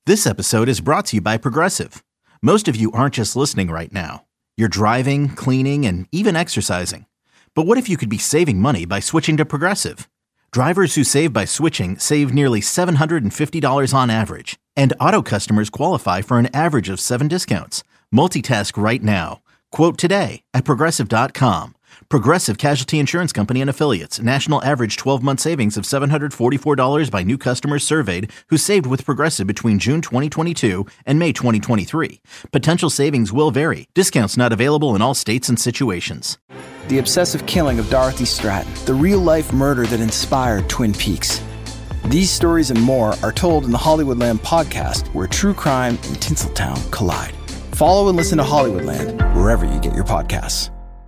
This episode is brought to you by Progressive. Most of you aren't just listening right now. You're driving, cleaning, and even exercising. But what if you could be saving money by switching to Progressive? Drivers who save by switching save nearly $750 on average. And auto customers qualify for an average of 7 discounts. Multitask right now. Quote today at Progressive.com. Progressive Casualty Insurance Company and Affiliates. National average 12-month savings of $744 by new customers surveyed who saved with Progressive between June 2022 and May 2023. Potential savings will vary. Discounts not available in all states and situations. The obsessive killing of Dorothy Stratton. The real-life murder that inspired Twin Peaks. These stories and more are told in the Hollywoodland podcast, where true crime and Tinseltown collide. Follow and listen to Hollywoodland wherever you get your podcasts.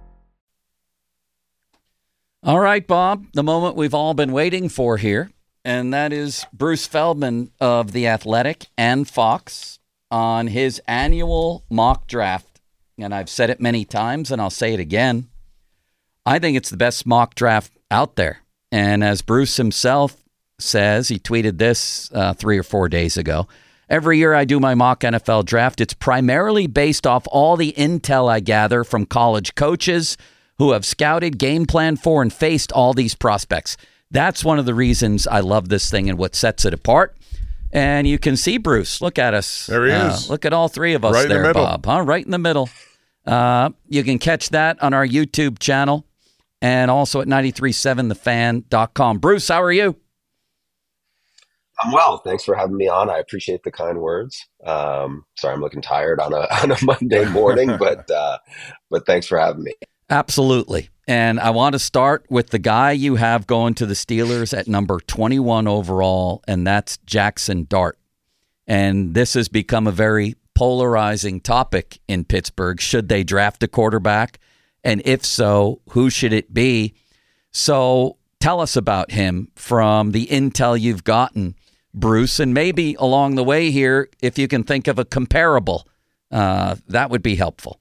All right, Bob, the moment we've all been waiting for here, and that is Bruce Feldman of The Athletic and Fox on his annual mock draft. And I've said it many times, and I'll say it again. I think it's the best mock draft out there. And as Bruce himself says, he tweeted this 3 or 4 days ago, every year I do my mock NFL draft. It's primarily based off all the intel I gather from college coaches who have scouted, game planned for, and faced all these prospects. That's one of the reasons I love this thing and what sets it apart. And you can see Bruce. Look at us. There he is. Look at all three of us right there, in the middle. Bob. Huh? Right in the middle. You can catch that on our YouTube channel and also at 937thefan.com. Bruce, how are you? I'm well. Thanks for having me on. I appreciate the kind words. Sorry, I'm looking tired on a Monday morning, but thanks for having me. Absolutely. And I want to start with the guy you have going to the Steelers at number 21 overall, and that's Jackson Dart. And this has become a very polarizing topic in Pittsburgh. Should they draft a quarterback? And if so, who should it be? So tell us about him from the intel you've gotten, Bruce, and maybe along the way here, if you can think of a comparable, that would be helpful.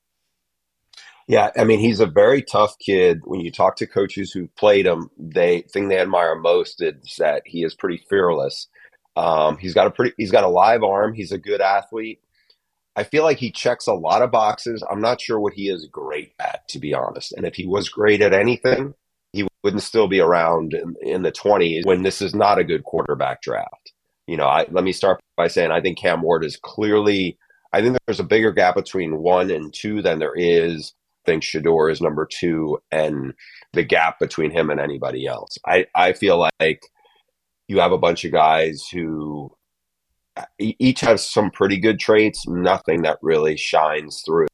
Yeah, I mean, he's a very tough kid. When you talk to coaches who played him, thing they admire most is that he is pretty fearless. He's got a live arm. He's a good athlete. I feel like he checks a lot of boxes. I'm not sure what he is great at, to be honest. And if he was great at anything, he wouldn't still be around in the 20s when this is not a good quarterback draft. You know, let me start by saying I think Cam Ward is clearly. I think there's a bigger gap between 1 and 2 than there is. I think Shedeur is number 2, and the gap between him and anybody else. I feel like you have a bunch of guys who each have some pretty good traits, nothing that really shines through.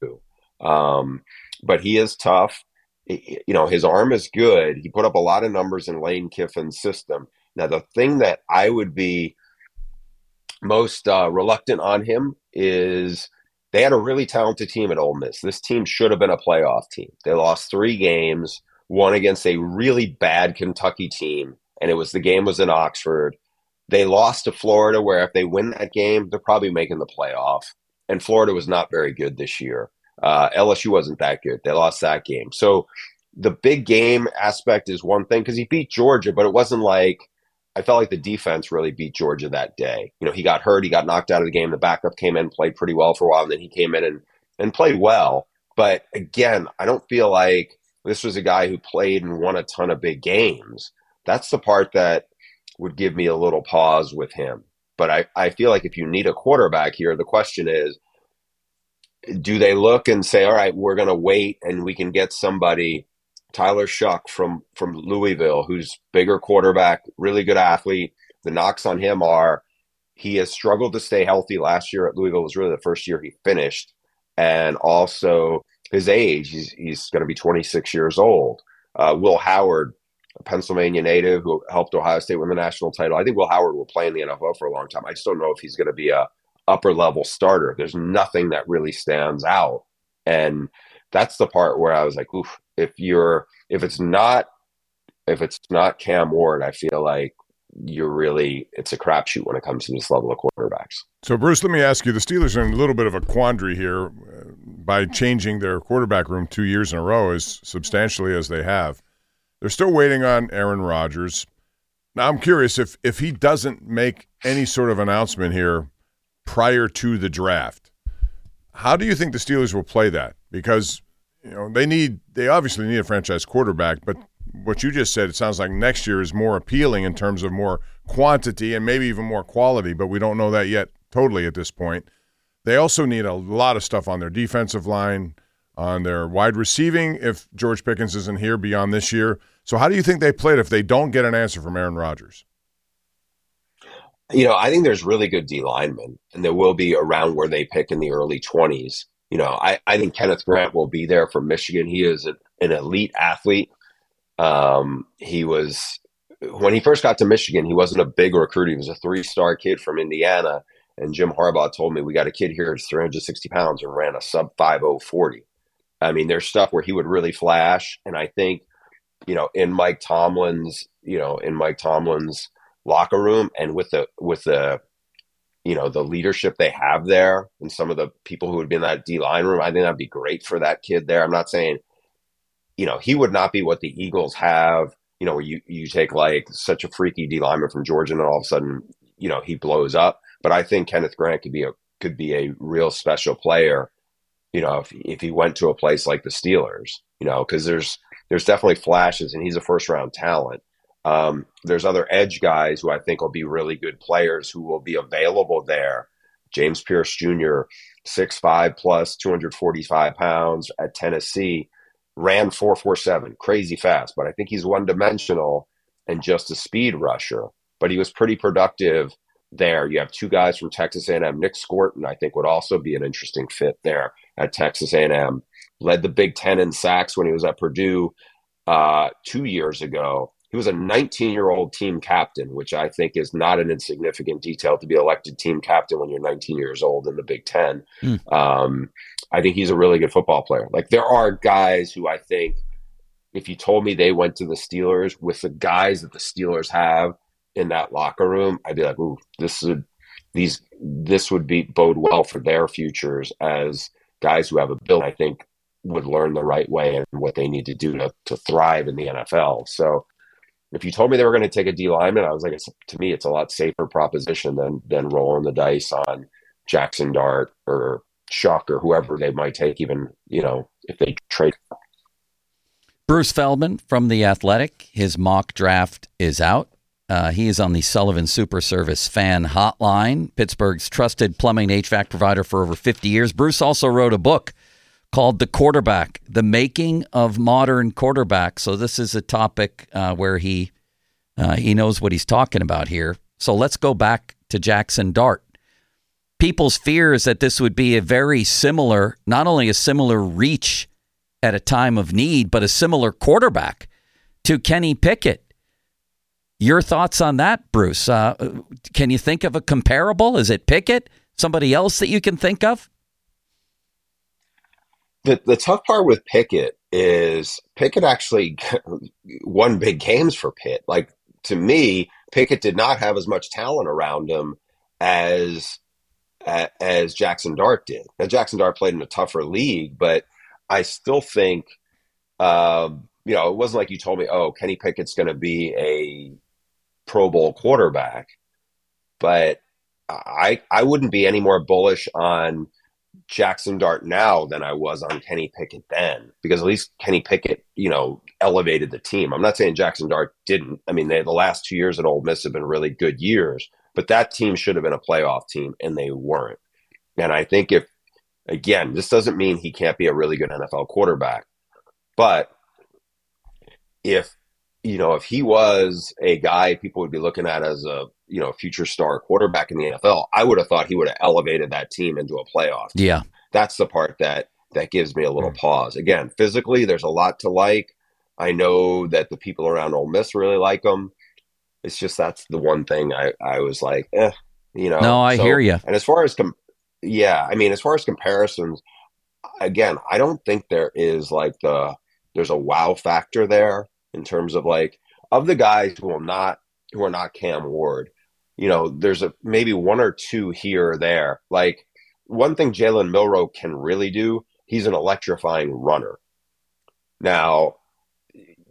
But he is tough. You know, his arm is good. He put up a lot of numbers in Lane Kiffin's system. Now, the thing that I would be most reluctant on him is they had a really talented team at Ole Miss. This team should have been a playoff team. They lost 3 games, one against a really bad Kentucky team, and the game was in Oxford. They lost to Florida, where if they win that game, they're probably making the playoff. And Florida was not very good this year. LSU wasn't that good. They lost that game. So the big game aspect is one thing, because he beat Georgia, but it wasn't like I felt like the defense really beat Georgia that day. You know, he got hurt. He got knocked out of the game. The backup came in, played pretty well for a while, and then he came in and played well. But again, I don't feel like this was a guy who played and won a ton of big games. That's the part that would give me a little pause with him. But I feel like if you need a quarterback here, the question is, do they look and say, all right, we're going to wait and we can get somebody – Tyler Shuck from Louisville, who's bigger quarterback, really good athlete. The knocks on him are he has struggled to stay healthy. Last year at Louisville was really the first year he finished. And also his age, he's going to be 26 years old. Will Howard, a Pennsylvania native who helped Ohio State win the national title. I think Will Howard will play in the NFL for a long time. I just don't know if he's going to be a upper level starter. There's nothing that really stands out. And that's the part where I was like, oof, if it's not Cam Ward, I feel like it's a crapshoot when it comes to this level of quarterbacks. So, Bruce, let me ask you, the Steelers are in a little bit of a quandary here by changing their quarterback room 2 years in a row as substantially as they have. They're still waiting on Aaron Rodgers. Now, I'm curious if he doesn't make any sort of announcement here prior to the draft. How do you think the Steelers will play that? Because they obviously need a franchise quarterback, but what you just said, it sounds like next year is more appealing in terms of more quantity and maybe even more quality, but we don't know that yet totally at this point. They also need a lot of stuff on their defensive line, on their wide receiving if George Pickens isn't here beyond this year. So how do you think they play it if they don't get an answer from Aaron Rodgers? I think there's really good D linemen, and there will be around where they pick in the early 20s. I think Kenneth Grant will be there for Michigan. He is an elite athlete. He was, when he first got to Michigan, he wasn't a big recruit. He was a 3-star kid from Indiana. And Jim Harbaugh told me, we got a kid here who's 360 pounds and ran a sub 5.0 40. I mean, there's stuff where he would really flash. And I think, in Mike Tomlin's locker room and with the the leadership they have there and some of the people who would be in that D line room, I think that'd be great for that kid there. I'm not saying, he would not be what the Eagles have, where you take like such a freaky D lineman from Georgia and then all of a sudden, he blows up. But I think Kenneth Grant could be a real special player, if he went to a place like the Steelers, because there's definitely flashes and he's a first round talent. There's other edge guys who I think will be really good players who will be available there. James Pierce Jr., 6'5 plus, 245 pounds at Tennessee, ran 4.47, crazy fast, but I think he's one-dimensional and just a speed rusher. But he was pretty productive there. You have 2 guys from Texas A&M. Nick Scorton, I think, would also be an interesting fit there at Texas A&M. Led the Big Ten in sacks when he was at Purdue 2 years ago. He was a 19-year-old team captain, which I think is not an insignificant detail to be elected team captain when you're 19 years old in the Big Ten. I think he's a really good football player. Like, there are guys who I think if you told me they went to the Steelers with the guys that the Steelers have in that locker room, I'd be like, ooh, this would bode well for their futures as guys who have a build, I think, would learn the right way and what they need to do to thrive in the NFL. So if you told me they were going to take a D lineman, I was like, to me, it's a lot safer proposition than rolling the dice on Jackson Dart or Shuck or whoever they might take, even, if they trade. Bruce Feldman from The Athletic, his mock draft is out. He is on the Sullivan Super Service fan hotline, Pittsburgh's trusted plumbing HVAC provider for over 50 years. Bruce also wrote a book called The Quarterback, The Making of Modern Quarterbacks. So this is a topic where he knows what he's talking about here. So let's go back to Jackson Dart. People's fear is that this would be a very similar, not only a similar reach at a time of need, but a similar quarterback to Kenny Pickett. Your thoughts on that, Bruce? Can you think of a comparable? Is it Pickett? Somebody else that you can think of? The tough part with Pickett is Pickett actually won big games for Pitt. Like, to me, Pickett did not have as much talent around him as Jackson Dart did. Now, Jackson Dart played in a tougher league, but I still think, it wasn't like you told me, oh, Kenny Pickett's going to be a Pro Bowl quarterback. But I wouldn't be any more bullish on Jackson Dart now than I was on Kenny Pickett then, because at least Kenny Pickett, elevated the team. I'm not saying Jackson Dart didn't. I mean, the last 2 years at Ole Miss have been really good years, but that team should have been a playoff team, and they weren't. And I think this doesn't mean he can't be a really good NFL quarterback, but if he was a guy people would be looking at as a, future star quarterback in the NFL, I would have thought he would have elevated that team into a playoff team. Yeah. That's the part that gives me a little pause. Again, physically, there's a lot to like. I know that the people around Ole Miss really like him. It's just, that's the one thing I was like, No, I hear you. And as far as, as far as comparisons, again, I don't think there is there's a wow factor there in terms of the guys who are not Cam Ward. There's maybe one or two here or there. Like, one thing Jalen Milroe can really do, he's an electrifying runner. Now,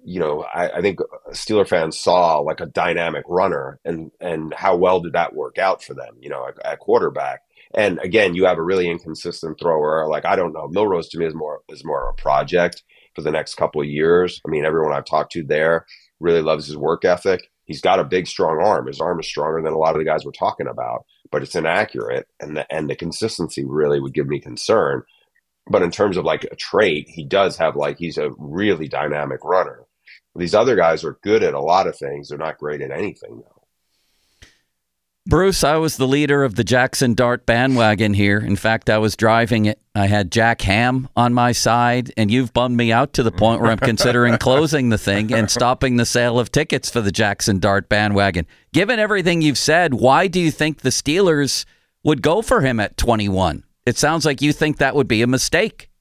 I think Steeler fans saw like a dynamic runner, and how well did that work out for them, at quarterback. And again, you have a really inconsistent thrower. Like, I don't know, Milrose to me is more of a project for the next couple of years. I mean, everyone I've talked to there really loves his work ethic. He's got a big, strong arm. His arm is stronger than a lot of the guys we're talking about, but it's inaccurate, and the consistency really would give me concern. But in terms of like a trait, he does have, like, he's a really dynamic runner. These other guys are good at a lot of things. They're not great at anything, though. Bruce, I was the leader of the Jackson Dart bandwagon here. In fact, I was driving it. I had Jack Ham on my side, and you've bummed me out to the point where I'm considering closing the thing and stopping the sale of tickets for the Jackson Dart bandwagon. Given everything you've said, why do you think the Steelers would go for him at 21? It sounds like you think that would be a mistake.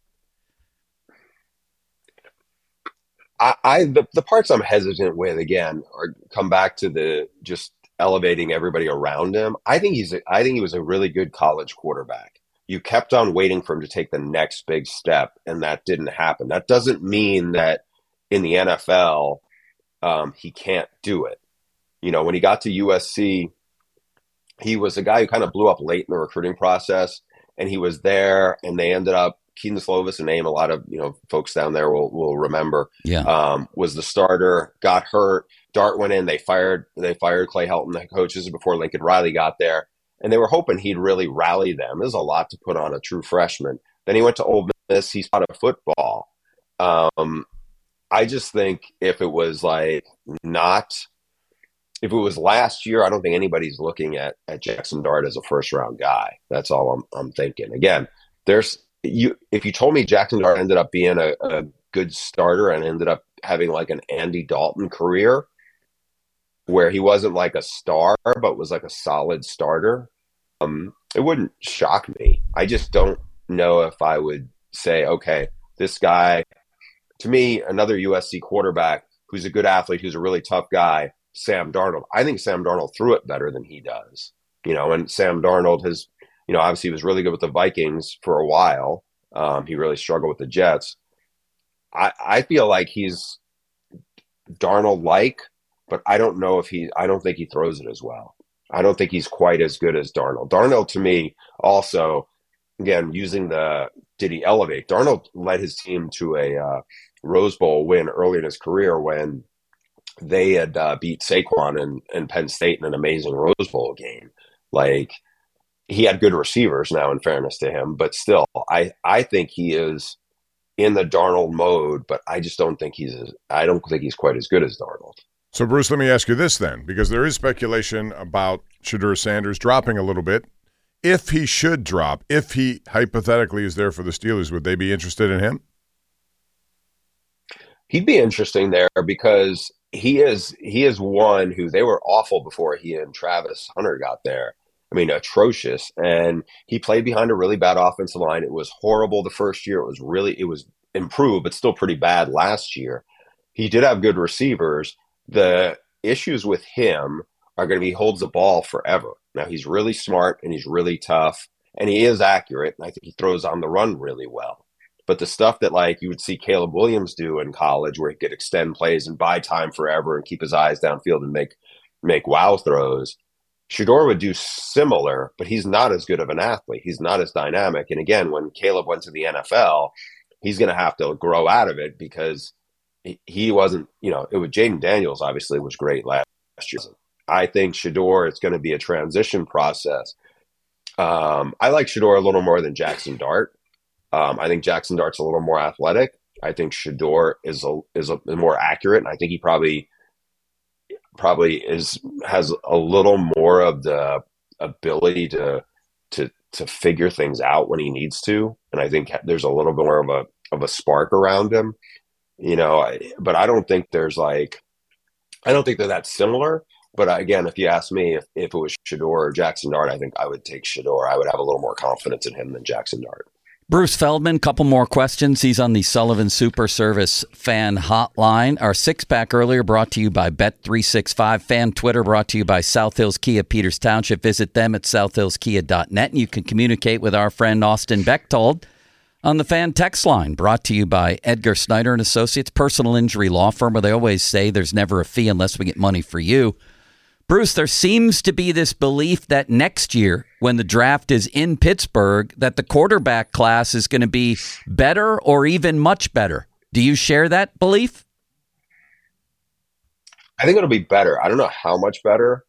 The parts I'm hesitant with, again, come back to the just elevating everybody around him. I think he was a really good college quarterback. You kept on waiting for him to take the next big step, and that didn't happen. That doesn't mean that in the NFL he can't do it. When he got to USC, he was a guy who kind of blew up late in the recruiting process, and he was there, and they ended up, Keaton Slovis, a name a lot of folks down there will remember, was the starter, got hurt. Dart went in. They fired Clay Helton, the coaches, before Lincoln Riley got there, and they were hoping he'd really rally them. There's a lot to put on a true freshman. Then he went to Ole Miss. He taught football. I just think if it was last year, I don't think anybody's looking at Jackson Dart as a first round guy. That's all I'm thinking. Again, if you told me Jackson Dart ended up being a good starter and ended up having like an Andy Dalton career where he wasn't like a star but was like a solid starter, it wouldn't shock me. I just don't know if I would say, okay, this guy, to me, another USC quarterback who's a good athlete, who's a really tough guy, Sam Darnold. I think Sam Darnold threw it better than he does, and Sam Darnold has, obviously he was really good with the Vikings for a while. He really struggled with the Jets. I feel like he's Darnold-like, but I don't think he throws it as well. I don't think he's quite as good as Darnold. Darnold, to me, also, again, did he elevate? Darnold led his team to a Rose Bowl win early in his career when they had beat Saquon and Penn State in an amazing Rose Bowl game. Like, he had good receivers now, in fairness to him, but still, I think he is in the Darnold mode, but I just don't think he's quite as good as Darnold. So, Bruce, let me ask you this then, because there is speculation about Shedeur Sanders dropping a little bit. If he should drop, if he hypothetically is there for the Steelers, would they be interested in him? He'd be interesting there because he is one who, they were awful before he and Travis Hunter got there. I mean, atrocious. And he played behind a really bad offensive line. It was horrible the first year. It was improved, but still pretty bad last year. He did have good receivers. The issues with him are going to be he holds the ball forever. Now, he's really smart and he's really tough and he is accurate. And I think he throws on the run really well. But the stuff that like you would see Caleb Williams do in college, where he could extend plays and buy time forever and keep his eyes downfield and make wow throws, Shedeur would do similar, but he's not as good of an athlete. He's not as dynamic. And again, when Caleb went to the NFL, he's going to have to grow out of it because he wasn't, it was Jaden Daniels obviously was great last year. I think Shedeur, it's going to be a transition process. I like Shedeur a little more than Jackson Dart. I think Jackson Dart's a little more athletic. I think Shedeur is more accurate, and I think he probably has a little more of the ability to figure things out when he needs to. And I think there's a little bit more of a spark around him, but I don't think they're that similar. But again, if you ask me if it was Shedeur or Jackson Dart, I think I would take Shedeur. I would have a little more confidence in him than Jackson Dart. Bruce Feldman, couple more questions. He's on the Sullivan Super Service fan hotline. Our six-pack earlier brought to you by Bet365. Fan Twitter brought to you by South Hills Kia, Peters Township. Visit them at southhillskia.net. And you can communicate with our friend Austin Bechtold On the fan text line, brought to you by Edgar Snyder and Associates, personal injury law firm, where they always say there's never a fee unless we get money for you. Bruce, there seems to be this belief that next year, when the draft is in Pittsburgh, that the quarterback class is going to be better or even much better. Do you share that belief? I think it'll be better. I don't know how much better.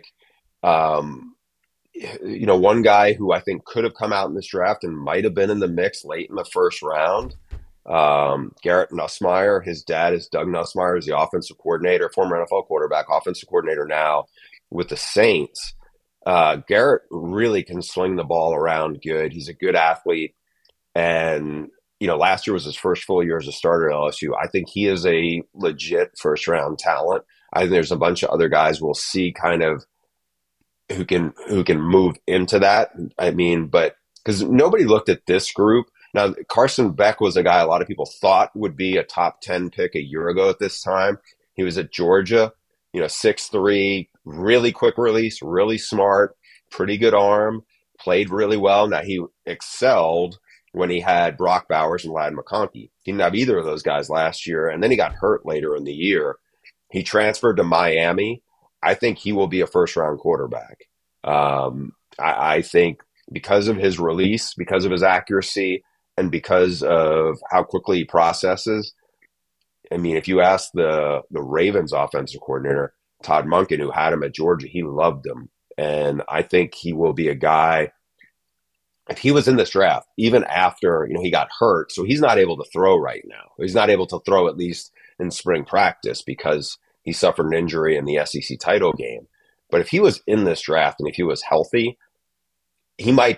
One guy who I think could have come out in this draft and might have been in the mix late in the first round, Garrett Nussmeier. His dad is Doug Nussmeier, is the offensive coordinator, former NFL quarterback, offensive coordinator now with the Saints. Garrett really can swing the ball around good. He's a good athlete. And, last year was his first full year as a starter at LSU. I think he is a legit first-round talent. I think there's a bunch of other guys we'll see kind of who can move into that. But because nobody looked at this group. Now, Carson Beck was a guy a lot of people thought would be a top 10 pick a year ago at this time. He was at Georgia, 6'3", really quick release, really smart, pretty good arm, played really well. Now, he excelled when he had Brock Bowers and Ladd McConkey. He didn't have either of those guys last year, and then he got hurt later in the year. He transferred to Miami. I think he will be a first-round quarterback. I think because of his release, because of his accuracy, and because of how quickly he processes. If you ask the Ravens offensive coordinator, Todd Monken, who had him at Georgia, he loved him. And I think he will be a guy, if he was in this draft, even after, he got hurt, so he's not able to throw right now. He's not able to throw at least in spring practice because he suffered an injury in the SEC title game. But if he was in this draft and if he was healthy, he might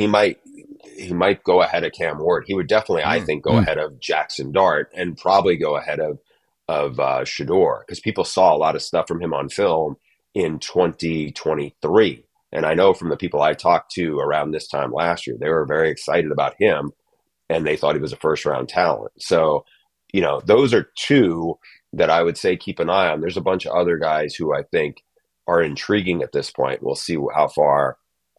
go ahead of Cam Ward. He would definitely, I think, go ahead of Jackson Dart and probably go ahead of Shedeur, because people saw a lot of stuff from him on film in 2023. And I know from the people I talked to around this time last year, they were very excited about him and they thought he was a first-round talent. So, those are two that I would say keep an eye on. There's a bunch of other guys who I think are intriguing at this point. We'll see how far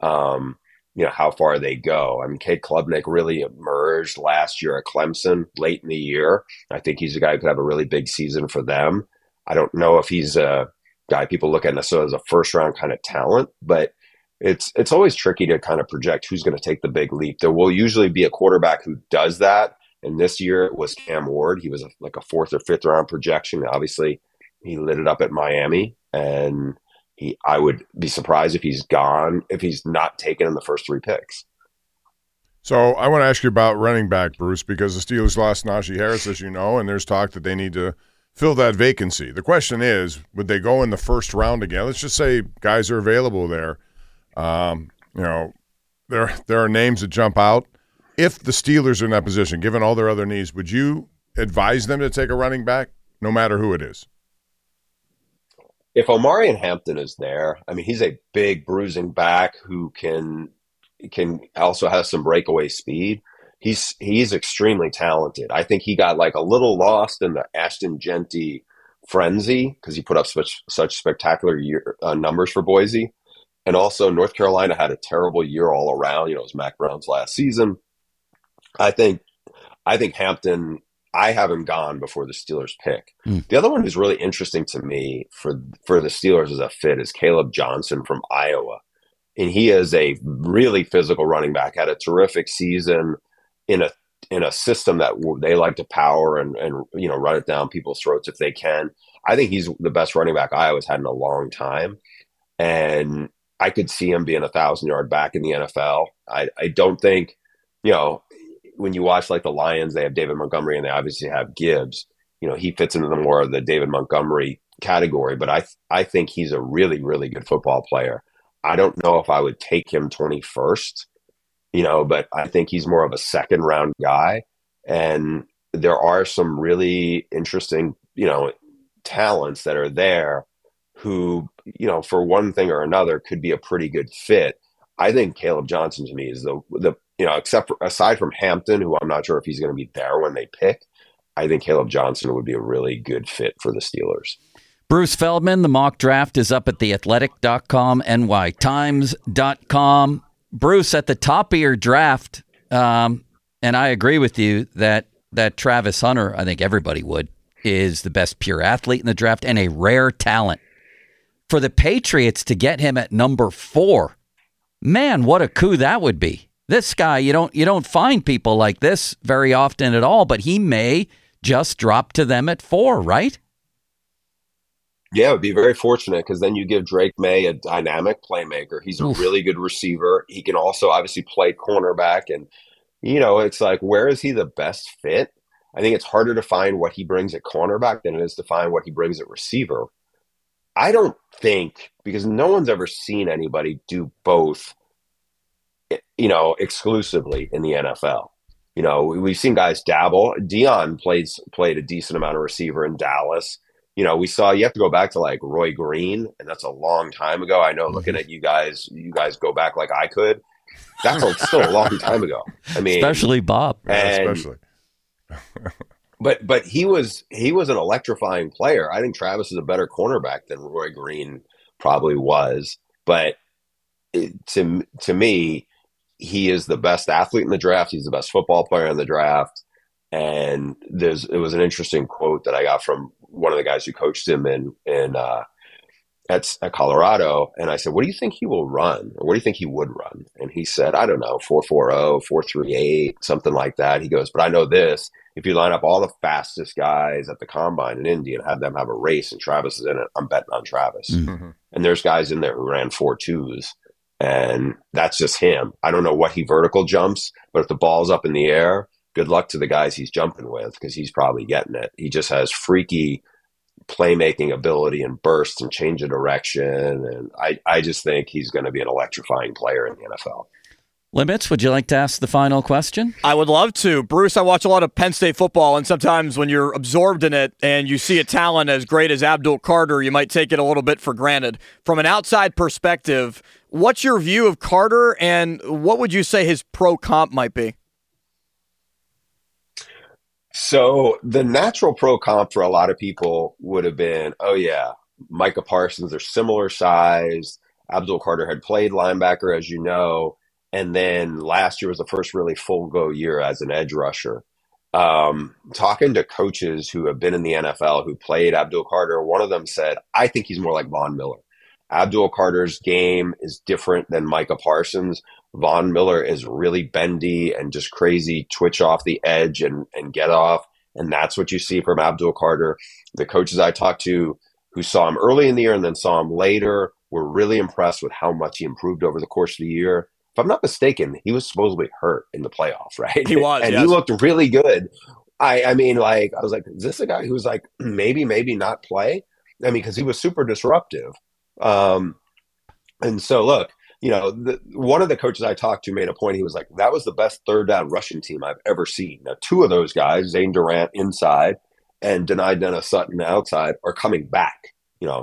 they go. Cade Klubnik really emerged last year at Clemson late in the year. I think he's a guy who could have a really big season for them. I don't know if he's a guy people look at necessarily as a first-round kind of talent, but it's always tricky to kind of project who's going to take the big leap. There will usually be a quarterback who does that. And this year it was Cam Ward. He was like a 4th or 5th round projection. Obviously, he lit it up at Miami, and I would be surprised if he's not taken in the first 3 picks. So I want to ask you about running back, Bruce, because the Steelers lost Najee Harris, as you know, and there's talk that they need to fill that vacancy. The question is, would they go in the first round again? Let's just say guys are available there. There are names that jump out. If the Steelers are in that position, given all their other needs, would you advise them to take a running back, no matter who it is? If Omarion Hampton is there, he's a big bruising back who can also has some breakaway speed. He's extremely talented. I think he got a little lost in the Ashton Jeanty frenzy because he put up such spectacular numbers for Boise. And also North Carolina had a terrible year all around. It was Mac Brown's last season. I think Hampton, I have him gone before the Steelers pick. The other one who's really interesting to me for the Steelers as a fit is Caleb Johnson from Iowa. And he is a really physical running back, had a terrific season in a system that they like to power and run it down people's throats if they can. I think he's the best running back Iowa's had in a long time. And I could see him being 1,000-yard back in the NFL. I don't think, when you watch the Lions, they have David Montgomery and they obviously have Gibbs. He fits into the more of the David Montgomery category, but I think he's a really, really good football player. I don't know if I would take him 21st, but I think he's more of a second-round guy. And there are some really interesting, talents that are there who, for one thing or another could be a pretty good fit. I think Caleb Johnson to me is the aside from Hampton, who I'm not sure if he's going to be there when they pick, I think Caleb Johnson would be a really good fit for the Steelers. Bruce Feldman, the mock draft is up at theathletic.com, nytimes.com. Bruce, at the top of your draft, And I agree with you that Travis Hunter, I think everybody would, is the best pure athlete in the draft and a rare talent. For the Patriots to get him at number 4, man, what a coup that would be. This guy, you don't find people like this very often at all, but he may just drop to them at 4, right? Yeah, it would be very fortunate because then you give Drake May a dynamic playmaker. He's a really good receiver. He can also obviously play cornerback. And, it's like, where is he the best fit? I think it's harder to find what he brings at cornerback than it is to find what he brings at receiver. I don't think, because no one's ever seen anybody do both, exclusively in the NFL. We've seen guys dabble. Deion played a decent amount of receiver in Dallas. We saw, you have to go back to like Roy Green, and that's a long time ago. I know, looking at you guys go back like I could. That's still a long time ago. I mean, especially Bob. Especially. But he was an electrifying player. I think Travis is a better cornerback than Roy Green probably was. But to me, he is the best athlete in the draft. He's the best football player in the draft. And it was an interesting quote that I got from one of the guys who coached him at Colorado. And I said, what do you think he will run? Or what do you think he would run? And he said, I don't know, 4.40, 4.38, something like that. He goes, but I know this. If you line up all the fastest guys at the combine in Indy and have them have a race and Travis is in it, I'm betting on Travis. Mm-hmm. And there's guys in there who ran 4.2s. And that's just him. I don't know what he vertical jumps, but if the ball's up in the air, good luck to the guys he's jumping with because he's probably getting it. He just has freaky playmaking ability and bursts and change of direction. And I just think he's going to be an electrifying player in the NFL. Limits, would you like to ask the final question? I would love to. Bruce, I watch a lot of Penn State football, and sometimes when you're absorbed in it and you see a talent as great as Abdul Carter, you might take it a little bit for granted. From an outside perspective, what's your view of Carter, and what would you say his pro comp might be? So the natural pro comp for a lot of people would have been, oh yeah, Micah Parsons, they're similar size. Abdul Carter had played linebacker, as you know. And then last year was the first really full go year as an edge rusher. Talking to coaches who have been in the NFL who played Abdul Carter, one of them said, I think he's more like Von Miller. Abdul Carter's game is different than Micah Parsons. Von Miller is really bendy and just crazy, twitch off the edge and get off. And that's what you see from Abdul Carter. The coaches I talked to who saw him early in the year and then saw him later were really impressed with how much he improved over the course of the year. If I'm not mistaken, he was supposedly hurt in the playoffs, right? He was, and yes. He looked really good. I mean, like, I was like, is this a guy who's like, maybe not play? I mean, because he was super disruptive. And so, look, one of the coaches I talked to made a point. He was like, that was the best third down rushing team I've ever seen. Now, two of those guys, Zane Durant inside and Dennis Sutton outside, are coming back.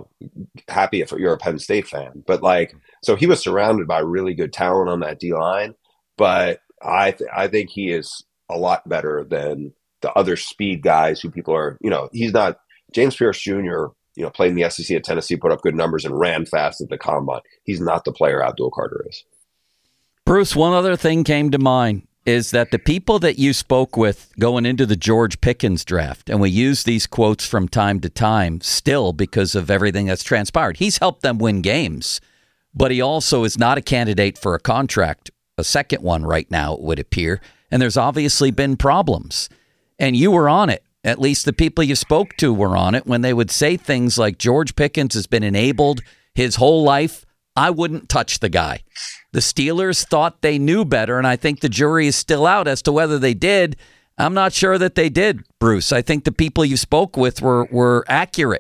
Happy if you're a Penn State fan. But so he was surrounded by really good talent on that D-line. But I think he is a lot better than the other speed guys who people are, he's not. James Pierce Jr., played in the SEC at Tennessee, put up good numbers and ran fast at the combine. He's not the player Abdul Carter is. Bruce, one other thing came to mind is that the people that you spoke with going into the George Pickens draft, and we use these quotes from time to time still because of everything that's transpired. He's helped them win games, but he also is not a candidate for a contract, a second one right now, it would appear. And there's obviously been problems. And you were on it. At least the people you spoke to were on it when they would say things like George Pickens has been enabled his whole life. I wouldn't touch the guy. The Steelers thought they knew better, and I think the jury is still out as to whether they did. I'm not sure that they did, Bruce. I think the people you spoke with were accurate.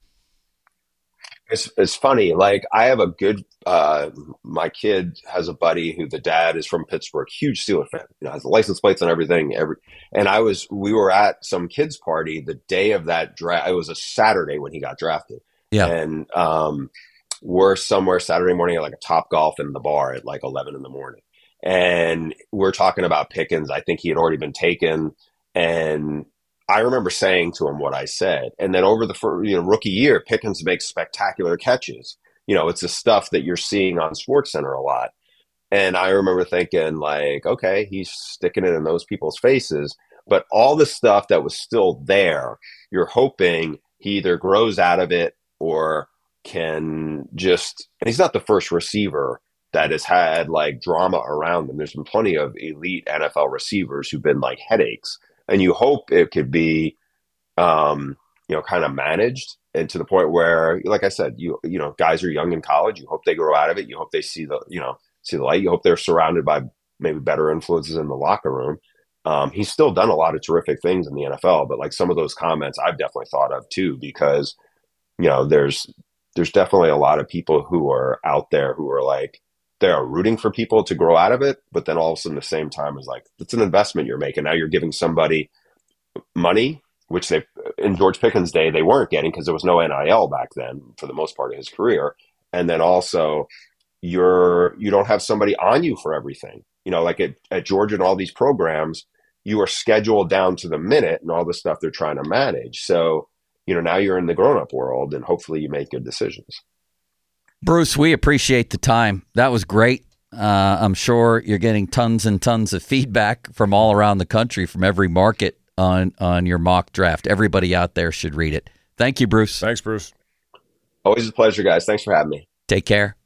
It's funny. Like, I have a good my kid has a buddy who the dad is from Pittsburgh, huge Steeler fan, has the license plates and everything. We were at some kids party the day of that draft. It was a Saturday when he got drafted. Yeah. And we're somewhere Saturday morning at like a Top Golf in the bar at like 11 in the morning. And we're talking about Pickens. I think he had already been taken. And I remember saying to him what I said. And then over the rookie year, Pickens makes spectacular catches. It's the stuff that you're seeing on SportsCenter a lot. And I remember thinking, like, okay, he's sticking it in those people's faces. But all the stuff that was still there, you're hoping he either grows out of it or can just, and he's not the first receiver that has had like drama around him. There's been plenty of elite NFL receivers who've been like headaches. And you hope it could be, kind of managed, and to the point where, like I said, you know, guys are young in college. You hope they grow out of it. You hope they see the light. You hope they're surrounded by maybe better influences in the locker room. He's still done a lot of terrific things in the NFL, but like some of those comments I've definitely thought of too, because, you know, there's definitely a lot of people who are out there who are like, they're rooting for people to grow out of it, but then all of a sudden, at the same time, is like, it's an investment you're making. Now you're giving somebody money, which they, in George Pickens' day, they weren't getting because there was no NIL back then for the most part of his career. And then also, you don't have somebody on you for everything. You know, like at Georgia and all these programs, you are scheduled down to the minute and all the stuff they're trying to manage. So, you know, now you're in the grown-up world, and hopefully you make good decisions. Bruce, we appreciate the time. That was great. I'm sure you're getting tons and tons of feedback from all around the country, from every market on your mock draft. Everybody out there should read it. Thank you, Bruce. Thanks, Bruce. Always a pleasure, guys. Thanks for having me. Take care.